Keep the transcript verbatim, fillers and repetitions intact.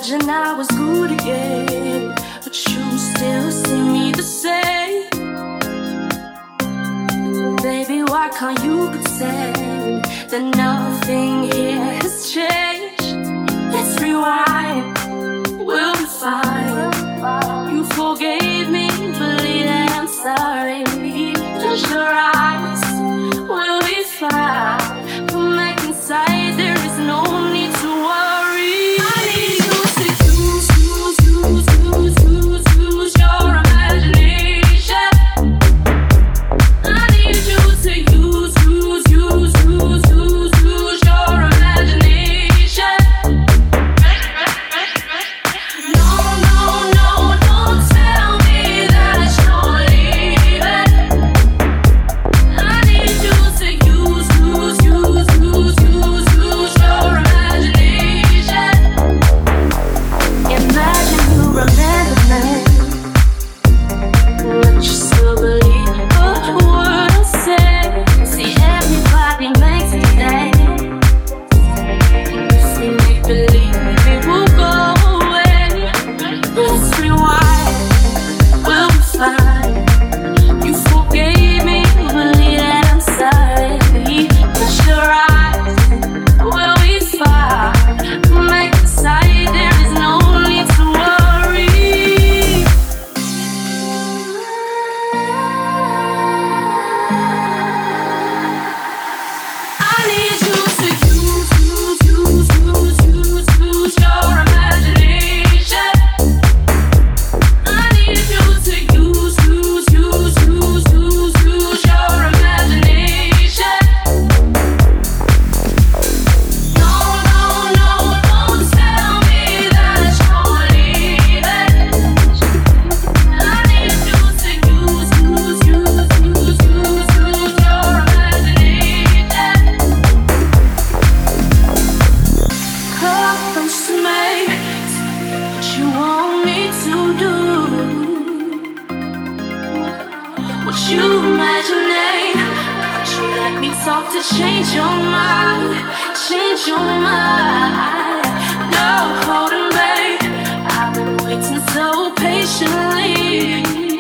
imagine I was good again, but you still see me the same. Baby, why can't you pretend that nothing here has changed? Let's rewind, we'll be fine. You forgave me, believe that I'm sorry. Close your eyes, we'll be fine. From back inside, there is no need to worry. I need you to use, use, use, use, use, use your imagination. I need you to use, use, use, use, use, use your imagination. No, no, no, don't tell me that you're leaving. I need you to use, use, use, use, use, use your imagination. Imagine you remember me, but you still believe a word I say. See, everybody makes mistakes. You see, make believe it will go away. Let's rewind, we'll be fine. You forgave me, believe that I'm sorry. Close your eyes, we'll be fine. Make it sight, there is no need to worry. I need you to use, use, use, use, use, use your imagination. I need you to use, use, use, use, use, use your imagination. No, no, no, don't tell me that you're leaving. I need you to use, use, use, use, use, use your imagination. Come close to me, what you want me to do, what you imagine. Would you let me talk to change your mind, change your mind? No holding back, I've been waiting so patiently.